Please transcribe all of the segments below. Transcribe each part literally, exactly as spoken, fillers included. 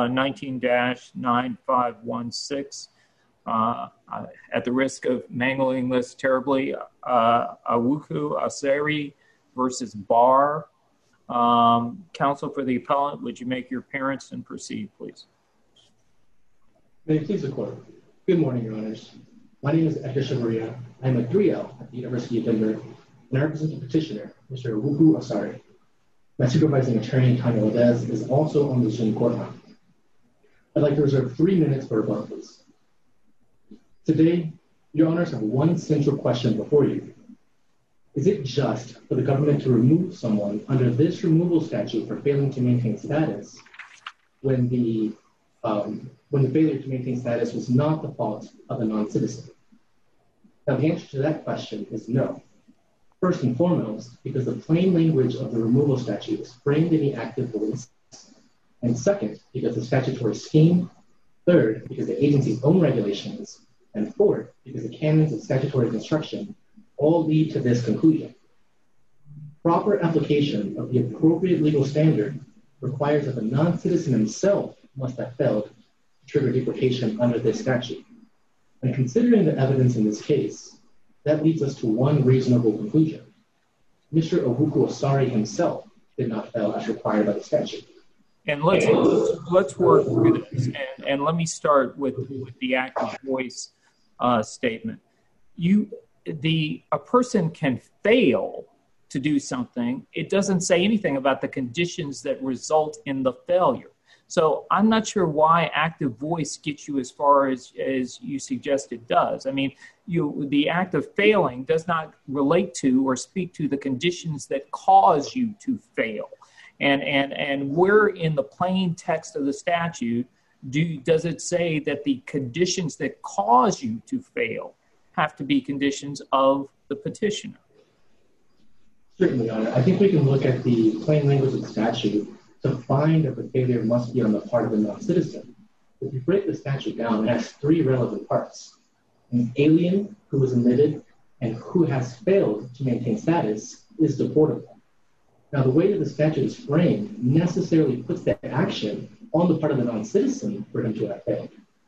uh, nineteen dash nine five one six. Uh, at the risk of mangling this terribly, uh, Awuku Asari versus Barr. Um, counsel for the appellant, would you make your appearance and proceed, please? May it please the court. Good morning, Your Honors. My name is Edgar Chavarria. I am a three L at the University of Denver, and I represent the petitioner, Mister Awuku Asari. My supervising attorney, Tanya Odez, is also on the Zoom court line. I'd like to reserve three minutes for rebuttal, please. Today, Your Honors have one central question before you. Is it just for the government to remove someone under this removal statute for failing to maintain status when the um, when the failure to maintain status was not the fault of a non-citizen? Now, the answer to that question is no. First and foremost, because the plain language of the removal statute is framed in the active voice, and second, because the statutory scheme, third, because the agency's own regulations, and fourth, because the canons of statutory construction all lead to this conclusion. Proper application of the appropriate legal standard requires that the non-citizen himself must have failed to trigger deportation under this statute. And considering the evidence in this case, that leads us to one reasonable conclusion. Mister Awuku Asari himself did not fail as required by the statute. And let's let's work through this, and, and let me start with, with the active voice uh, statement. You, the a person can fail to do something. It doesn't say anything about the conditions that result in the failure. So I'm not sure why active voice gets you as far as, as you suggest it does. I mean, you the act of failing does not relate to or speak to the conditions that cause you to fail. And and and where in the plain text of the statute do does it say that the conditions that cause you to fail have to be conditions of the petitioner? Certainly, Your Honor. I think we can look at the plain language of the statute to find that the failure must be on the part of the non-citizen. If you break the statute down, it has three relevant parts. An alien who is admitted and who has failed to maintain status is deportable. Now, the way that the statute is framed necessarily puts that action on the part of the non-citizen for him to have failed.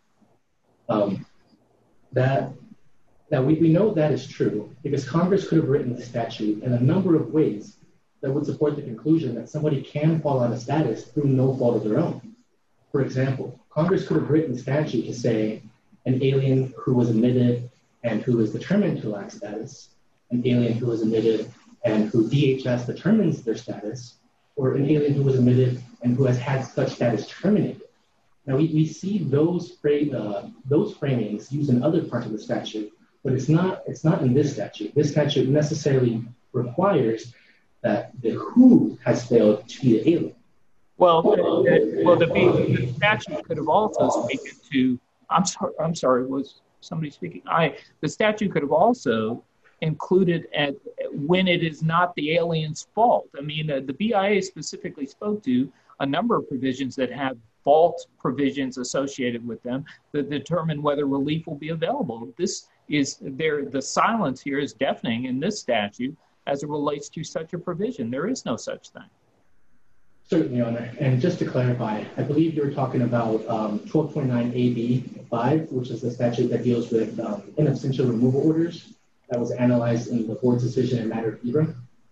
Um, that, now, we, we know that is true because Congress could have written the statute in a number of ways that would support the conclusion that somebody can fall out of status through no fault of their own. For example, Congress could have written the statute to say an alien who was admitted and who is determined to lack status, an alien who was admitted and who D H S determines their status, or an alien who was admitted and who has had such status terminated. Now, we, we see those, fra- uh, those framings used in other parts of the statute, but it's not, it's not in this statute. This statute necessarily requires that the who has failed to be the alien. Well, the, well, the, the statute could have also spoken to. I'm sorry. I'm sorry. Was somebody speaking? I. The statute could have also included at when it is not the alien's fault. I mean, uh, the B I A specifically spoke to a number of provisions that have fault provisions associated with them that determine whether relief will be available. This is there. The silence here is deafening in this statute as it relates to such a provision. There is no such thing. Certainly, Your Honor. And just to clarify, I believe you were talking about um, twelve twenty-nine A B five, which is the statute that deals with um, in absentia removal orders that was analyzed in the board's decision in matter of Ibram.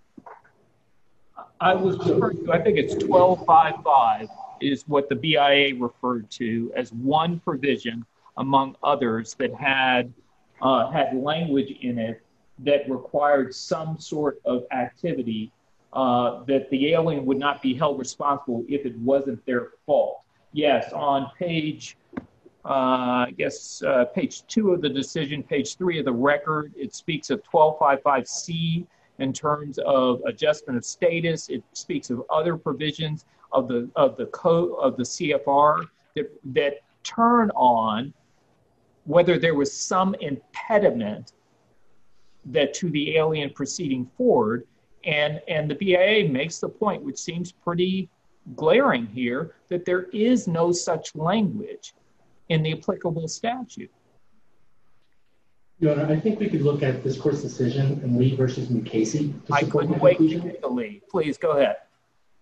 I was referring to, I think it's twelve fifty-five is what the B I A referred to as one provision among others that had uh, had language in it that required some sort of activity uh, that the alien would not be held responsible if it wasn't their fault. Yes, on page, uh, I guess, uh, page two of the decision, page three of the record, it speaks of twelve fifty-five C in terms of adjustment of status. It speaks of other provisions of the of the code of the C F R that that turn on whether there was some impediment that to the alien proceeding forward, and and the B I A makes the point, which seems pretty glaring here, that there is no such language in the applicable statute. Your Honor, I think we could look at this court's decision in Lee versus Mukasey. I couldn't wait to get to Lee. Please go ahead.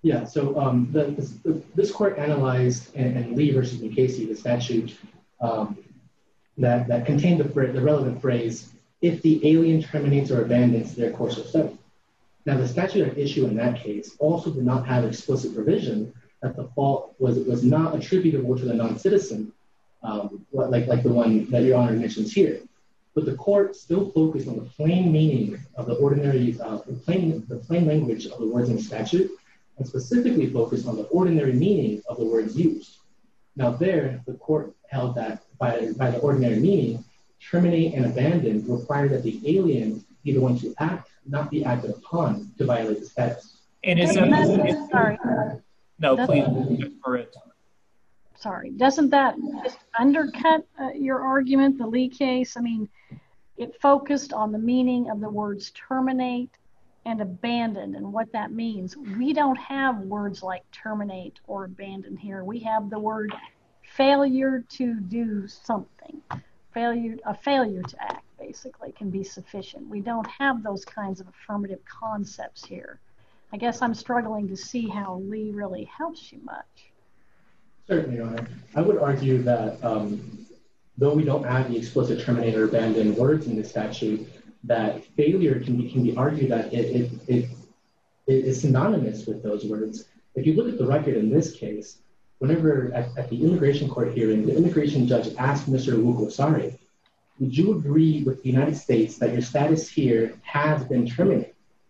Yeah, so um, the, the, this court analyzed in, in Lee versus Mukasey, the statute um, that, that contained the, the relevant phrase, if the alien terminates or abandons their course of study. Now, the statute at issue in that case also did not have explicit provision that the fault was, was not attributable to the non-citizen, um, like, like the one that Your Honor mentions here. But the court still focused on the plain meaning of the ordinary, uh, the, plain, the plain language of the words in the statute, and specifically focused on the ordinary meaning of the words used. Now there, the court held that by, by the ordinary meaning, terminate and abandon require that the alien be the one to act, not be acted upon to violate the status. And is that, sorry. No, Doesn't, please, for it. Sorry, doesn't that just undercut uh, your argument, the Lee case? I mean, it focused on the meaning of the words terminate and abandon and what that means. We don't have words like terminate or abandon here. We have the word failure to do something. Failure, a failure to act, basically, can be sufficient. We don't have those kinds of affirmative concepts here. I guess I'm struggling to see how Lee really helps you much. Certainly, Your Honor. I would argue that um, though we don't have the explicit terminate or abandon words in the statute, that failure can be can be argued that it it, it it is synonymous with those words. If you look at the record in this case, whenever at, at the immigration court hearing, the immigration judge asked Mister Ugwuosari, would you agree with the United States that your status here has been terminated?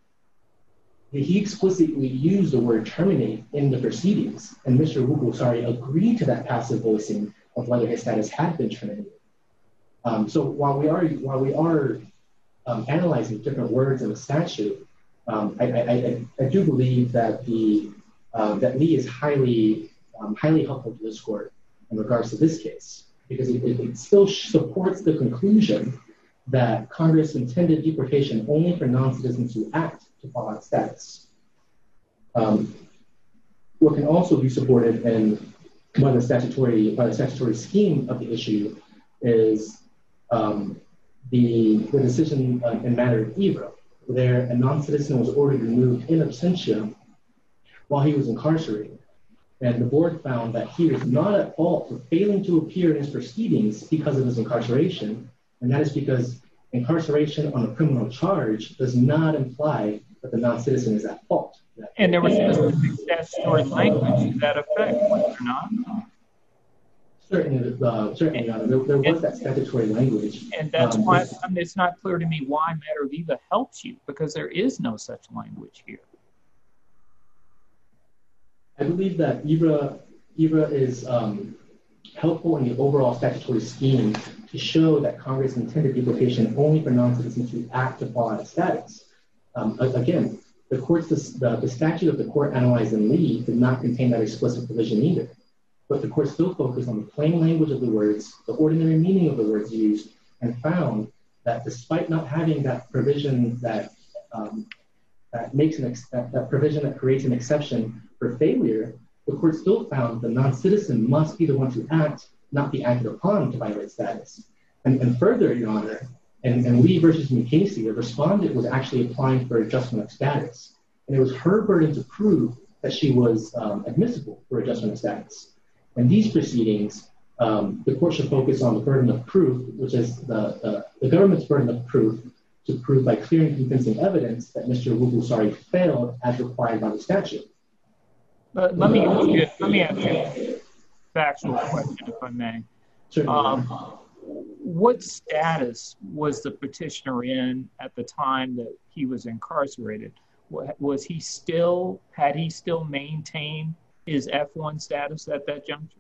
He explicitly used the word terminate in the proceedings, and Mister Ugwuosari agreed to that passive voicing of whether his status had been terminated. Um, so while we are while we are um, analyzing different words in the statute, um, I, I, I, I do believe that the uh, that Lee is highly um, highly helpful to this court in regards to this case, because it, it, it still supports the conclusion that Congress intended deportation only for non-citizens who act to fall out of status. Um, what can also be supported in by the statutory by the statutory scheme of the issue is um, the, the decision uh, in matter of Ibra, where a non-citizen was ordered removed in absentia while he was incarcerated. And the board found that he was not at fault for failing to appear in his proceedings because of his incarceration. And that is because incarceration on a criminal charge does not imply that the non-citizen is at fault. And there was specific statutory language to that effect, was there not? Certainly, uh, certainly, uh, there, there was that statutory language. And that's um, why I mean, it's not clear to me why Matter of Eva helps you, because there is no such language here. I believe that Ibra, Ibra is um, helpful in the overall statutory scheme to show that Congress intended deportation only for non-citizens who act to fall out of status. Um, again, the, court's, the, the statute of the court analyzed in Lee did not contain that explicit provision either. But the court still focused on the plain language of the words, the ordinary meaning of the words used, and found that despite not having that provision that um, that makes an ex- that, that provision that creates an exception for failure, the court still found the non-citizen must be the one to act, not be acted upon to violate status. And, and further, Your Honor, in, in Lee versus Mukasey, the respondent was actually applying for adjustment of status, and it was her burden to prove that she was um, admissible for adjustment of status. In these proceedings, um, the court should focus on the burden of proof, which is the, the, the government's burden of proof to prove by clear and convincing evidence that Mister Ugwuosari failed as required by the statute. But let me ask you, let me ask you a factual question, if I may. Um, what status was the petitioner in at the time that he was incarcerated? Was he still, had he still maintained his F one status at that juncture?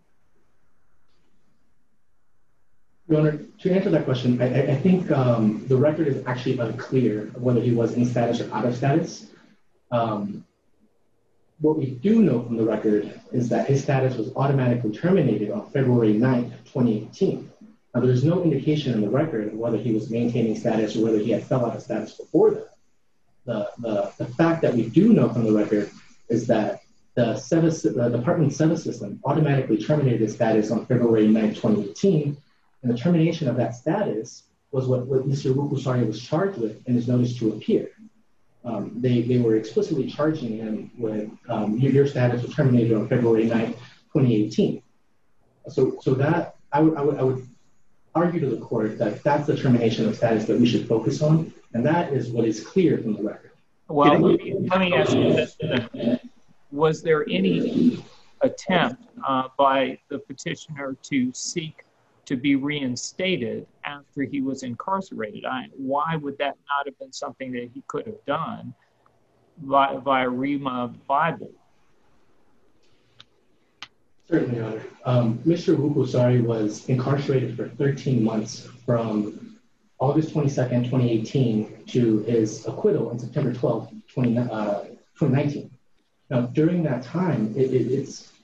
Your Honor, to answer that question, I, I think um, the record is actually unclear whether he was in status or out of status. Um, what we do know from the record is that his status was automatically terminated on February ninth, twenty eighteen. Now, there's no indication in the record of whether he was maintaining status or whether he had fell out of status before that. The, the, the fact that we do know from the record is that the, SEVA, the Department SEVA system automatically terminated his status on February ninth, twenty eighteen, and the termination of that status was what, what Mister Ugwuosari was charged with in his notice to appear. Um, they, they were explicitly charging him with um, your status was terminated on February ninth, twenty eighteen. So, so that I would, I would, I would argue to the court that that's the termination of status that we should focus on, and that is what is clear from the record. Well, let me, let me ask you this then. Was there any attempt uh, by the petitioner to seek to be reinstated after he was incarcerated? I, why would that not have been something that he could have done via, via Rhema Bible? Certainly, Your Honor. Um, Mister Wukusari was incarcerated for thirteen months from August twenty-second, twenty eighteen to his acquittal on September twelfth, twenty nineteen. Now, during that time, it, it, it's,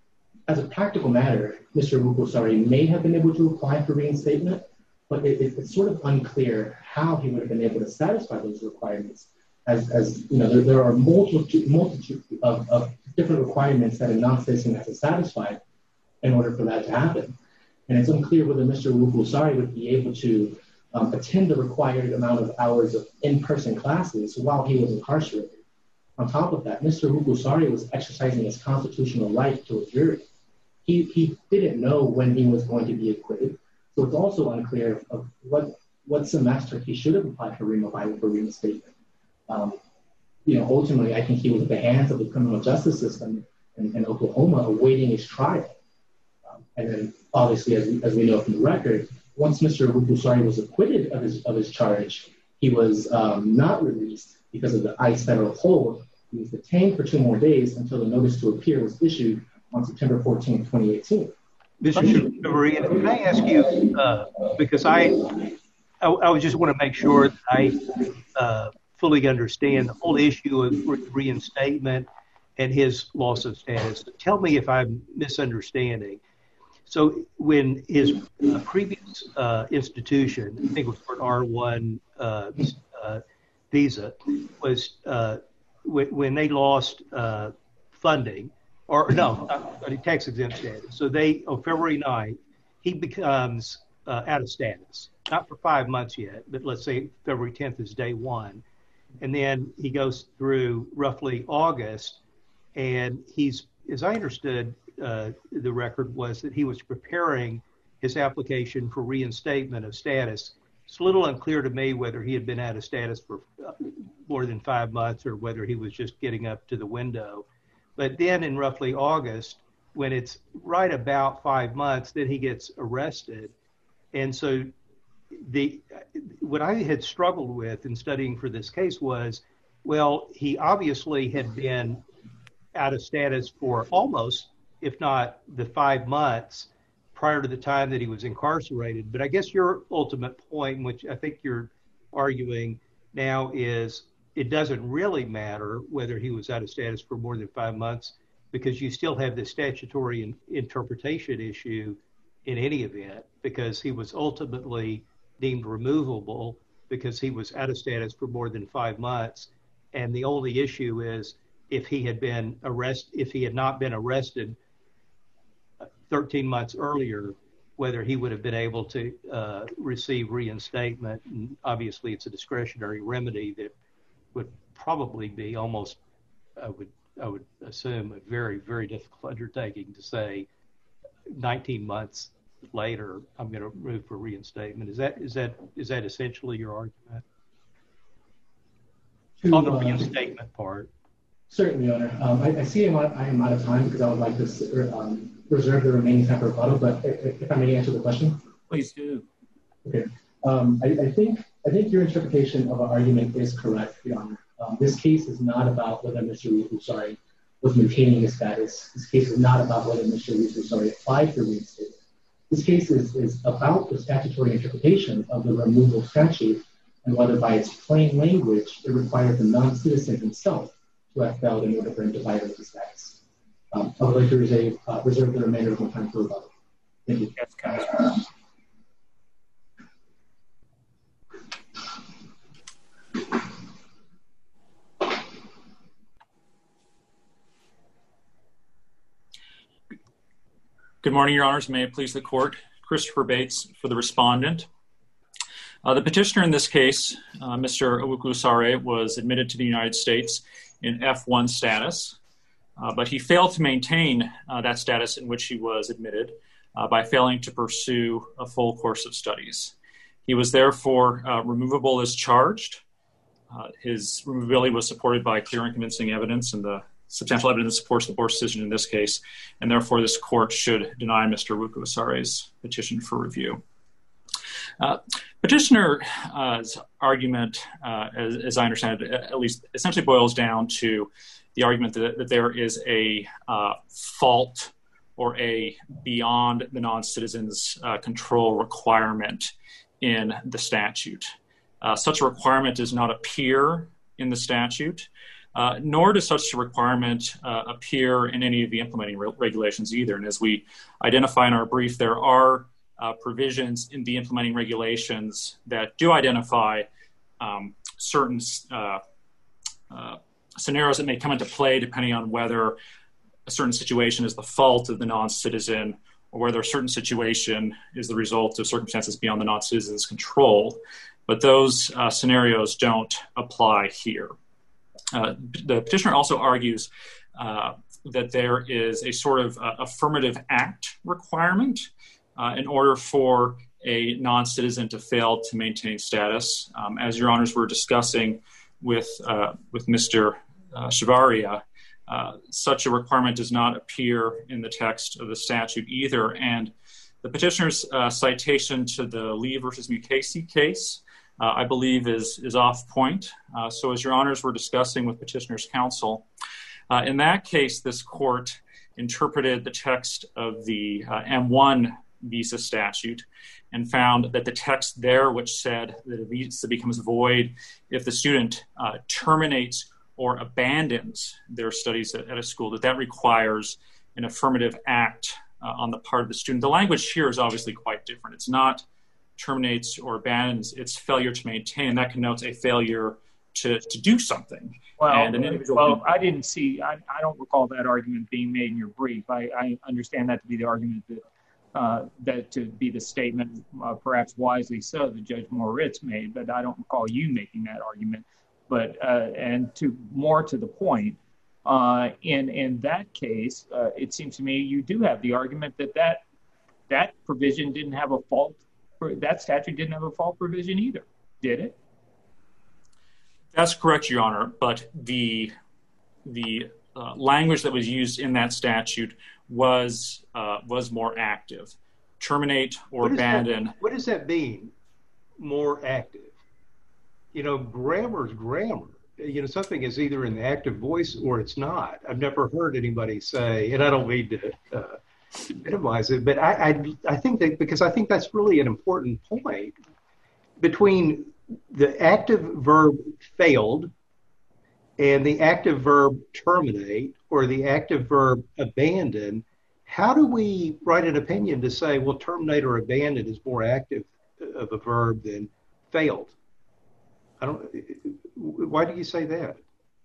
as a practical matter, Mister Wukusari may have been able to apply for reinstatement, but it, it, it's sort of unclear how he would have been able to satisfy those requirements. As, as you know, there, there are multitude, multitude of, of different requirements that a non-citizen has to satisfy in order for that to happen. And it's unclear whether Mister Wukusari would be able to um, attend the required amount of hours of in-person classes while he was incarcerated. On top of that, Mister Wukusari was exercising his constitutional right to a jury. He, he didn't know when he was going to be acquitted, so it's also unclear of what, what semester he should have applied for Rhema Bible for reinstatement. Um, you know, ultimately, I think he was at the hands of the criminal justice system in, in Oklahoma awaiting his trial. Um, and then, obviously, as we, as we know from the record, once Mister Wukusari was acquitted of his, of his charge, he was um, not released because of the ICE federal hold. He was detained for two more days until the notice to appear was issued on September fourteenth, twenty eighteen. Mister Maria, can I ask you, uh, because I, I, I would just want to make sure that I uh, fully understand the whole issue of re- reinstatement and his loss of status. Tell me if I'm misunderstanding. So when his uh, previous uh, institution, I think it was for an R one uh, uh, visa, was uh, w- when they lost uh, funding, or no, not, tax exempt status. So they, on February ninth, he becomes uh, out of status, not for five months yet, but let's say February tenth is day one. And then he goes through roughly August, and he's, as I understood, uh, the record was that he was preparing his application for reinstatement of status. It's a little unclear to me whether he had been out of status for more than five months or whether he was just getting up to the window. But then in roughly August, when it's right about five months, then he gets arrested. And so the what I had struggled with in studying for this case was, well, he obviously had been out of status for almost, if not the five months prior to the time that he was incarcerated. But I guess your ultimate point, which I think you're arguing now, is it doesn't really matter whether he was out of status for more than five months because you still have this statutory in, interpretation issue in any event, because he was ultimately deemed removable because he was out of status for more than five months. And the only issue is if he had been arrested, if he had not been arrested thirteen months earlier, whether he would have been able to uh, receive reinstatement. And obviously it's a discretionary remedy that would probably be almost, I would, I would assume, a very, very difficult undertaking to say nineteen months later, I'm going to move for reinstatement. Is that, is that, is that essentially your argument? To, on the uh, reinstatement part? Certainly, Your Honor. Um, I, I see I'm out, I am out of time because I would like to um, reserve the remaining time for rebuttal, but if, if I may answer the question. Please do. Okay. Um, I, I think I think your interpretation of our argument is correct, Your Honor. Um, this case is not about whether Mister Wukusari was maintaining his status. This case is not about whether Mister Wukusari applied for reinstatement. This case is, is about the statutory interpretation of the removal statute and whether by its plain language it required the non-citizen himself to have failed in order for him to violate his status. Um, I would like to reserve, uh, reserve the remainder of my time for rebuttal. Thank you. Yes, Councilor. Good morning, Your Honors. May it please the Court. Christopher Bates for the respondent. Uh, the petitioner in this case, uh, Mister Owuku-Asare, was admitted to the United States in F one status, uh, but he failed to maintain uh, that status in which he was admitted uh, by failing to pursue a full course of studies. He was therefore uh, removable as charged. Uh, his removability was supported by clear and convincing evidence, and the substantial evidence supports the board's decision in this case, and therefore this court should deny Mister Owuku-Asare's petition for review. Uh, petitioner's uh, argument, uh, as, as I understand it, at least essentially boils down to the argument that, that there is a uh, fault or a beyond the non-citizen's uh, control requirement in the statute. Uh, such a requirement does not appear in the statute, uh, nor does such a requirement uh, appear in any of the implementing re- regulations either. And as we identify in our brief, there are Uh, provisions in the implementing regulations that do identify um, certain uh, uh, scenarios that may come into play depending on whether a certain situation is the fault of the non-citizen or whether a certain situation is the result of circumstances beyond the non-citizen's control. But those uh, scenarios don't apply here. Uh, the petitioner also argues uh, that there is a sort of uh, affirmative act requirement Uh, in order for a non-citizen to fail to maintain status. Um, as your honors were discussing with uh, with Mister Uh, Shavaria, uh, such a requirement does not appear in the text of the statute either. And the petitioner's uh, citation to the Lee versus Mukasey case, uh, I believe, is, is off point. Uh, so as your honors were discussing with petitioner's counsel, uh, in that case, this court interpreted the text of the uh, M one visa statute and found that the text there, which said that a visa becomes void if the student uh, terminates or abandons their studies at, at a school, that that requires an affirmative act uh, on the part of the student. The language here is obviously quite different. It's not terminates or abandons, it's failure to maintain, and that connotes a failure to, to do something. Well, and an individual well can... I didn't see, I, I don't recall that argument being made in your brief. I, I understand that to be the argument that Uh, that to be the statement, uh, perhaps wisely so, that Judge Moritz made, but I don't recall you making that argument. But uh, and to more to the point, uh, in in that case, uh, it seems to me you do have the argument that that that provision didn't have a fault. That statute didn't have a fault provision either, did it? That's correct, Your Honor. But the the uh, language that was used in that statute was uh, was more active. Terminate or what abandon. That, what does that mean, more active? You know, grammar's grammar. You know, something is either in the active voice or it's not. I've never heard anybody say, and I don't mean to uh, minimize it, but I, I, I think that, because I think that's really an important point, between the active verb failed and the active verb terminate or the active verb abandon. How do we write an opinion to say, well, terminate or abandon is more active of a verb than failed? I don't. Why do you say that?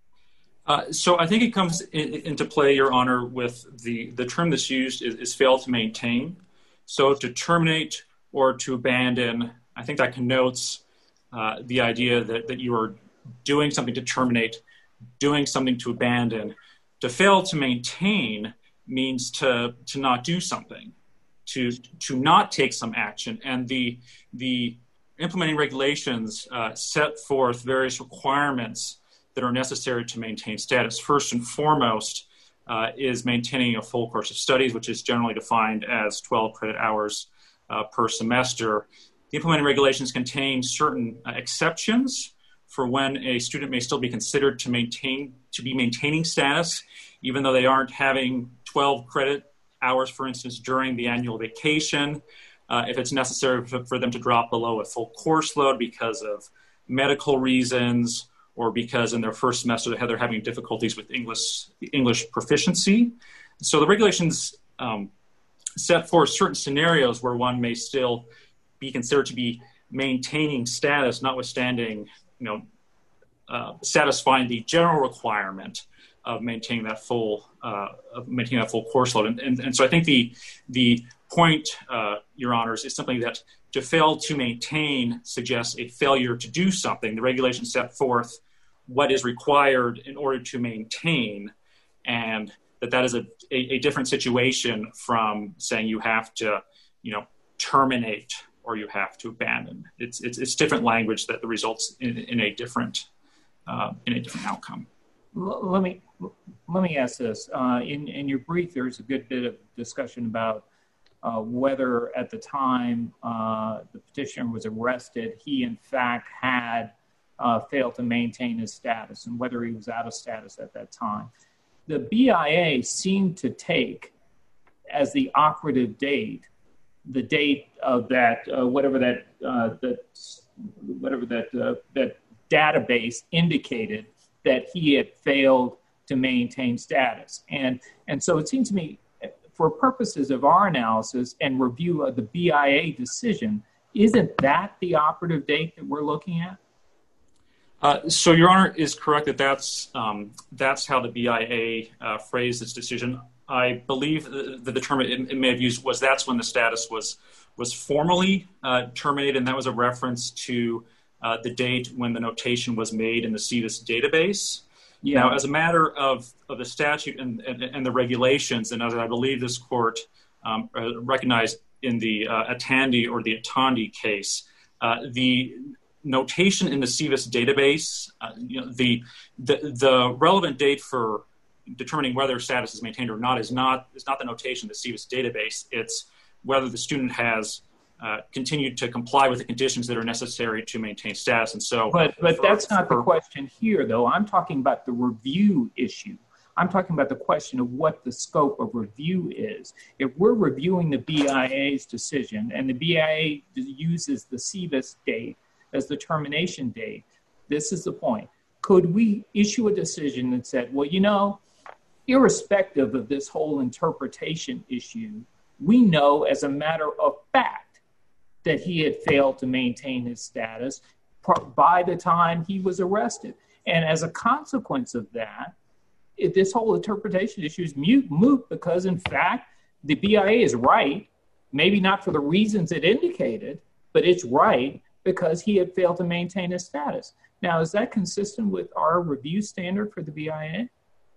Uh, so I think it comes in, into play, Your Honor, with the, the term that's used is, is fail to maintain. So to terminate or to abandon, I think that connotes uh, the idea that, that you are doing something to terminate, doing something to abandon. To fail to maintain means to to not do something, to to not take some action. And the the implementing regulations uh, set forth various requirements that are necessary to maintain status. First and foremost uh, is maintaining a full course of studies, which is generally defined as twelve credit hours uh, per semester. The implementing regulations contain certain uh, exceptions for when a student may still be considered to maintain to be maintaining status, even though they aren't having twelve credit hours, for instance, during the annual vacation, uh, if it's necessary for, for them to drop below a full course load because of medical reasons or because in their first semester they're having difficulties with English English proficiency. So the regulations um, set forth certain scenarios where one may still be considered to be maintaining status, notwithstanding, you know, uh, satisfying the general requirement of maintaining that full uh, of maintaining that full course load. And, and, and so I think the the point uh, Your Honors, is simply that to fail to maintain suggests a failure to do something. The regulations set forth what is required in order to maintain, and that that is a, a, a different situation from saying you have to, you know, terminate or you have to abandon. It's it's, it's different language that results in, in a different uh, in a different outcome. Let me let me ask this. Uh, in in your brief, there's a good bit of discussion about uh, whether at the time uh, the petitioner was arrested, he in fact had uh, failed to maintain his status, and whether he was out of status at that time. The B I A seemed to take as the operative date the date of that uh, whatever that uh, that whatever that uh, that database indicated that he had failed to maintain status. And, and so it seems to me, for purposes of our analysis and review of the B I A decision, isn't that the operative date that we're looking at? Uh, so Your Honor is correct that that's, um, that's how the B I A uh, phrased its decision. I believe the, the term it, it may have used was that's when the status was, was formally uh, terminated, and that was a reference to Uh, the date when the notation was made in the SEVIS database. Yeah. Now, as a matter of, of the statute and, and, and the regulations, and as I believe this court um, recognized in the uh, Atandi or the Atandi case, uh, the notation in the SEVIS database, uh, you know, the, the the relevant date for determining whether status is maintained or not is not is not the notation in the SEVIS database. It's whether the student has Uh, continued to comply with the conditions that are necessary to maintain status. And so, but but for, that's not for, the question here, though. I'm talking about the review issue. I'm talking about the question of what the scope of review is. If we're reviewing the B I A's decision and the B I A uses the SEVIS date as the termination date, this is the point. Could we issue a decision that said, well, you know, irrespective of this whole interpretation issue, we know as a matter of fact that he had failed to maintain his status by the time he was arrested. And as a consequence of that, if this whole interpretation issue is mute, moot because, in fact, the B I A is right, maybe not for the reasons it indicated, but it's right because he had failed to maintain his status. Now, is that consistent with our review standard for the B I A?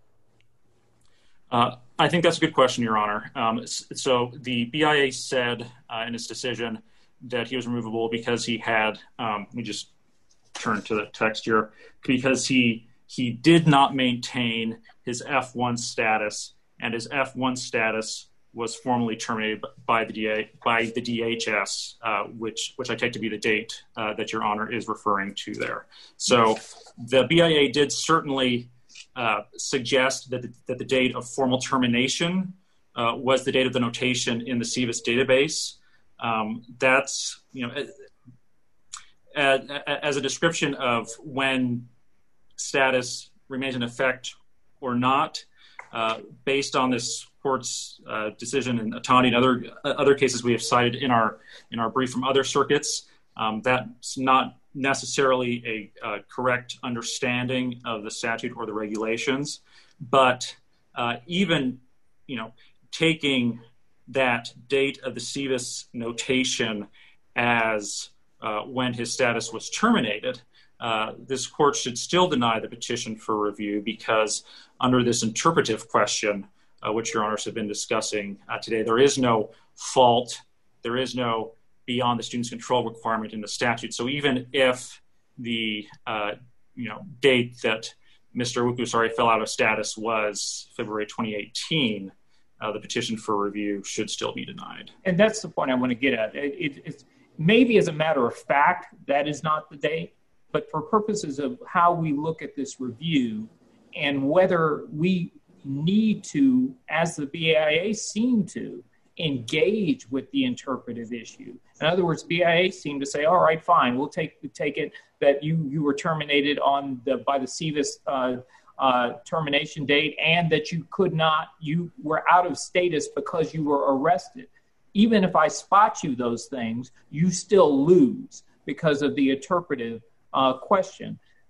Uh, I think that's a good question, Your Honor. Um, so the B I A said uh, in its decision that he was removable because he had, um, let me just turn to the text here, because he he did not maintain his F one status, and his F one status was formally terminated by the D A, by the D H S, uh, which which I take to be the date uh, that Your Honor is referring to there. So the B I A did certainly uh, suggest that the, that the date of formal termination uh, was the date of the notation in the SEVIS database. Um, that's, you know, as, as a description of when status remains in effect or not, uh, based on this court's uh, decision in Atandi and other uh, other cases we have cited in our in our brief from other circuits. Um, that's not necessarily a uh, correct understanding of the statute or the regulations, but uh, even, you know, taking that date of the SEVIS notation as uh, when his status was terminated, uh, this court should still deny the petition for review because under this interpretive question, uh, which Your Honors have been discussing uh, today, there is no fault, there is no beyond the student's control requirement in the statute. So even if the uh, you know date that Mister Owuku-Osare fell out of status was February twenty eighteen, Uh, the petition for review should still be denied. And that's the point I want to get at. It, it, it's maybe as a matter of fact, that is not the date, but for purposes of how we look at this review and whether we need to, as the B I A seemed to, engage with the interpretive issue. In other words, B I A seemed to say, all right, fine, we'll take take it that you, you were terminated on the by the SEVIS uh, Uh, termination date and that you could not, you were out of status because you were arrested. Even if I spot you those things, you still lose because of the interpretive uh, question.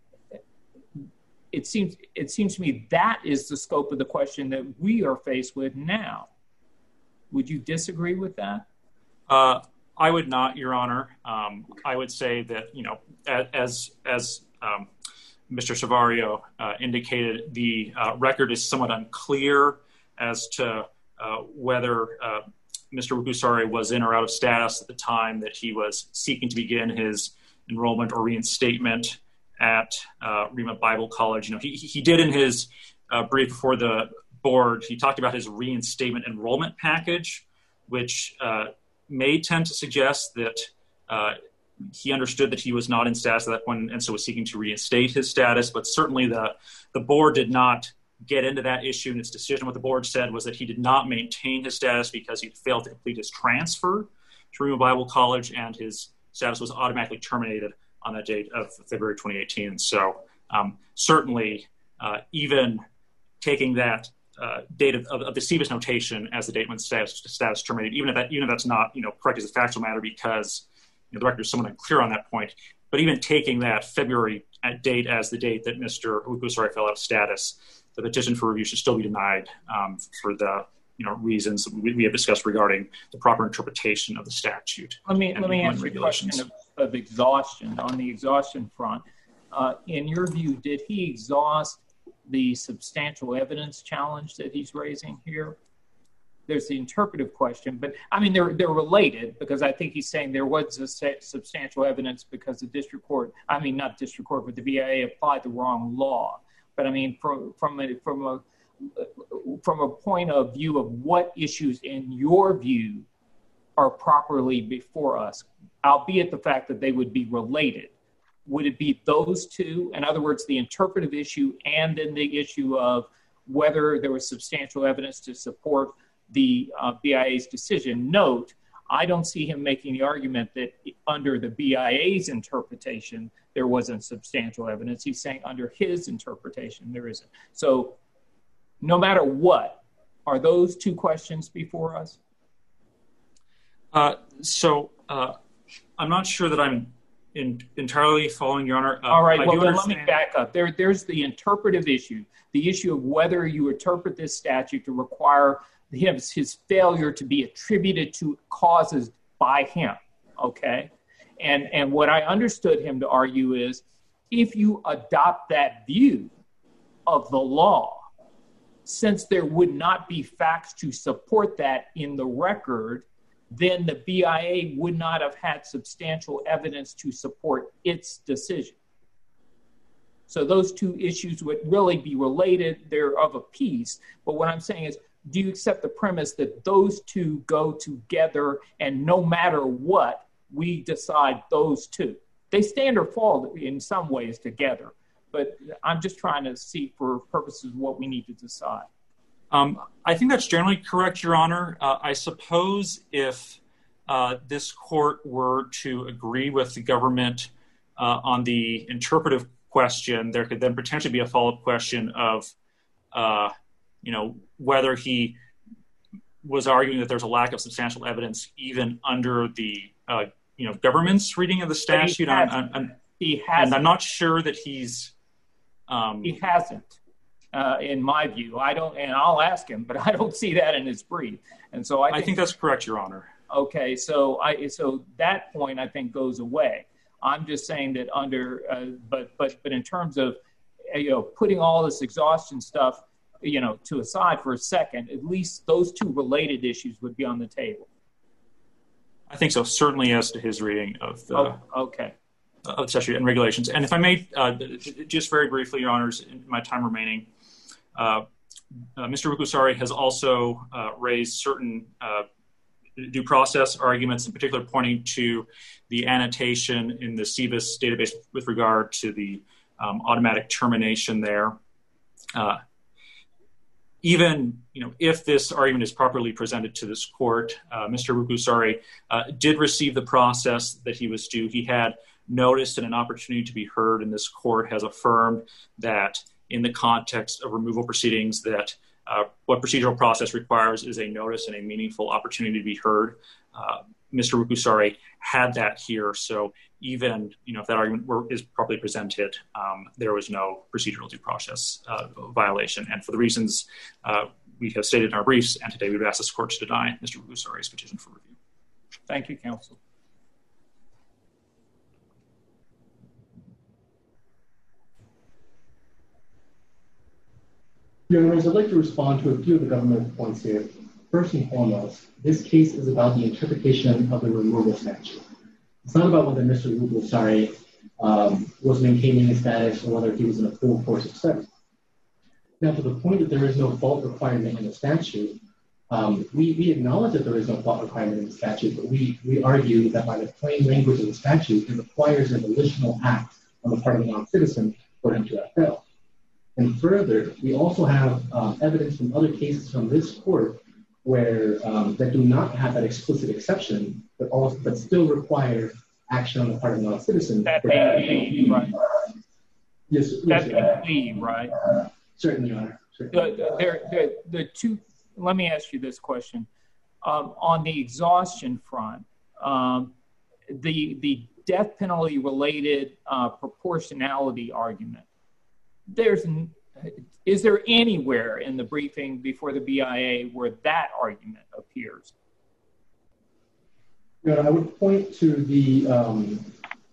It seems, it seems to me that is the scope of the question that we are faced with now. Would you disagree with that? Uh, I would not, Your Honor. Um, I would say that, you know, as as um, Mister Savario uh, indicated, the uh, record is somewhat unclear as to uh, whether uh, Mister Wukusari was in or out of status at the time that he was seeking to begin his enrollment or reinstatement at uh, Rhema Bible College. You know, he he did in his uh, brief before the board, he talked about his reinstatement enrollment package, which uh, may tend to suggest that uh, he understood that he was not in status at that point and so was seeking to reinstate his status. But certainly the, the board did not get into that issue in its decision. What the board said was that he did not maintain his status because he failed to complete his transfer to Rhema Bible College, and his status was automatically terminated on that date of February twenty eighteen. So um, certainly uh, even taking that Uh, date of, of, of the C B I S notation as the date when status, status terminated, even if that even if that's not you know correct as a factual matter, because you know, the record is somewhat unclear on that point. But even taking that February date as the date that Mister Wukusari fell out of status, the petition for review should still be denied um, for the you know reasons we, we have discussed regarding the proper interpretation of the statute. Let me let me answer the question of, of exhaustion. On the exhaustion front, uh, in your view, did he exhaust the substantial evidence challenge that he's raising here? There's the interpretive question, but I mean, they're they're related, because I think he's saying there was a substantial evidence because the district court, I mean, not district court, but the B I A applied the wrong law. But I mean, from from a, from a from a point of view of what issues in your view are properly before us, albeit the fact that they would be related, would it be those two? In other words, the interpretive issue and then the issue of whether there was substantial evidence to support the uh, B I A's decision. Note, I don't see him making the argument that under the B I A's interpretation, there wasn't substantial evidence. He's saying under his interpretation, there isn't. So no matter what, are those two questions before us? Uh, so uh, I'm not sure that I'm In, entirely following, Your Honor. Uh, All right, I well, do then understand. Let me back up. There, there's the interpretive issue, the issue of whether you interpret this statute to require him, his failure to be attributed to causes by him, okay? And, and what I understood him to argue is, if you adopt that view of the law, since there would not be facts to support that in the record, then the B I A would not have had substantial evidence to support its decision. So those two issues would really be related. They're of a piece. But what I'm saying is, do you accept the premise that those two go together and no matter what, we decide those two? They stand or fall in some ways together. But I'm just trying to see for purposes of what we need to decide. Um, I think that's generally correct, Your Honor. Uh, I suppose if uh, this court were to agree with the government uh, on the interpretive question, there could then potentially be a follow-up question of, uh, you know, whether he was arguing that there's a lack of substantial evidence even under the, uh, you know, government's reading of the statute. He hasn't. I'm, I'm, he hasn't. And I'm not sure that he's... Um, he hasn't. Uh, in my view, I don't, and I'll ask him, but I don't see that in his brief. And so I think, I think that's correct, Your Honor. Okay, so I, so that point I think goes away. I'm just saying that under, uh, but but but in terms of, you know, putting all this exhaustion stuff, you know, to aside for a second, at least those two related issues would be on the table. I think so, certainly as to his reading of the. Oh, okay. Of the statute and regulations. And if I may, uh, just very briefly, Your Honors, in my time remaining, uh, uh, Mister Wukusari has also uh, raised certain uh, due process arguments, in particular pointing to the annotation in the C B I S database with regard to the um, automatic termination there. Uh, even, you know, if this argument is properly presented to this court, uh, Mister Wukusari uh, did receive the process that he was due. He had notice and an opportunity to be heard, and this court has affirmed that in the context of removal proceedings that uh, what procedural process requires is a notice and a meaningful opportunity to be heard. Uh, Mister Wukusari had that here, so even you know if that argument were, is properly presented, um, there was no procedural due process uh, violation. And for the reasons uh, we have stated in our briefs, and today we would ask this court to deny Mister Wukusari's petition for review. Thank you, counsel. Your Honors, I'd like to respond to a few of the government points here. First and foremost, this case is about the interpretation of the removal statute. It's not about whether Mister Ugwusari um, was maintaining his status or whether he was in a full course of study. Now, to the point that there is no fault requirement in the statute, um, we, we acknowledge that there is no fault requirement in the statute, but we, we argue that by the plain language of the statute, it requires a volitional act on the part of a non-citizen for him to have failed. And further, we also have um, evidence from other cases from this court where um, that do not have that explicit exception, but also but still require action on the part of a non-citizen. That being right? Yes, that yes, being right? Uh, certainly, Your Honor. Certainly. The, the, the, the two. Let me ask you this question: um, on the exhaustion front, um, the the death penalty related uh, proportionality argument. There's, is there anywhere in the briefing before the B I A where that argument appears? Yeah, I would point to the um,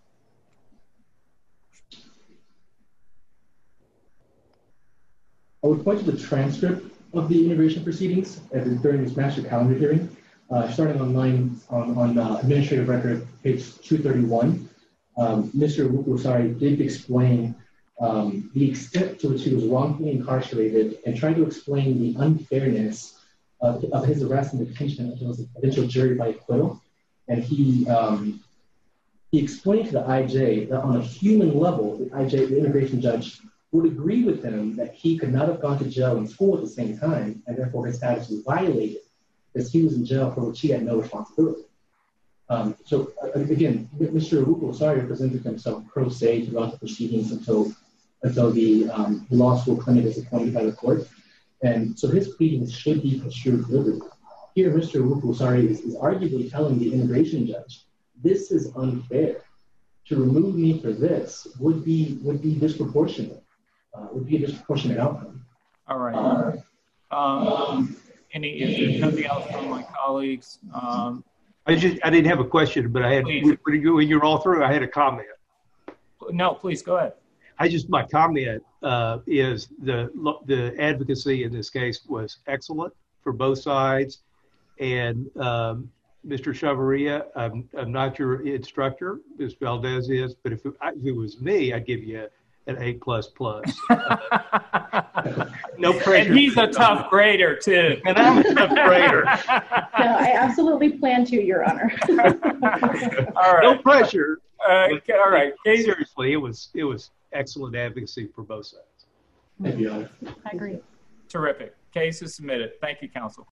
I would point to the transcript of the immigration proceedings during this master calendar hearing, uh, starting on line on, on uh, administrative record page two thirty-one. Um, Mister Ugwusari did explain Um, the extent to which he was wrongfully incarcerated and tried to explain the unfairness of, of his arrest and detention until his eventual jury by acquittal. And he um, he explained to the I J that on a human level, the I J, the immigration judge, would agree with him that he could not have gone to jail and school at the same time, and therefore his status was violated because he was in jail for which he had no responsibility. Um, so uh, again, Mister Ugwusari presented himself pro se throughout the proceedings until until the um, law school clinic is appointed by the court. And so his pleadings should be construed liberally. Here, Mister Ugwusari is, is arguably telling the immigration judge, this is unfair. To remove me for this would be would be disproportionate, uh, would be a disproportionate outcome. All right. Uh, um, any, if there's nothing else from my colleagues. Um, I just, I didn't have a question, but I had, Please. when you're all through, I had a comment. No, please go ahead. I just, my comment uh, is the the advocacy in this case was excellent for both sides. And um, Mister Chavarria, I'm, I'm not your instructor, Miz Valdez is, but if it, if it was me, I'd give you an A plus plus. Uh, no pressure. And he's a tough grader too. And I'm a tough grader. No, I absolutely plan to, Your Honor. All right. No pressure. Uh, all right. Case, Seriously, it was it was excellent advocacy for both sides. Thank you, Your Honor. I agree. terrific. Case is submitted. Thank you, counsel.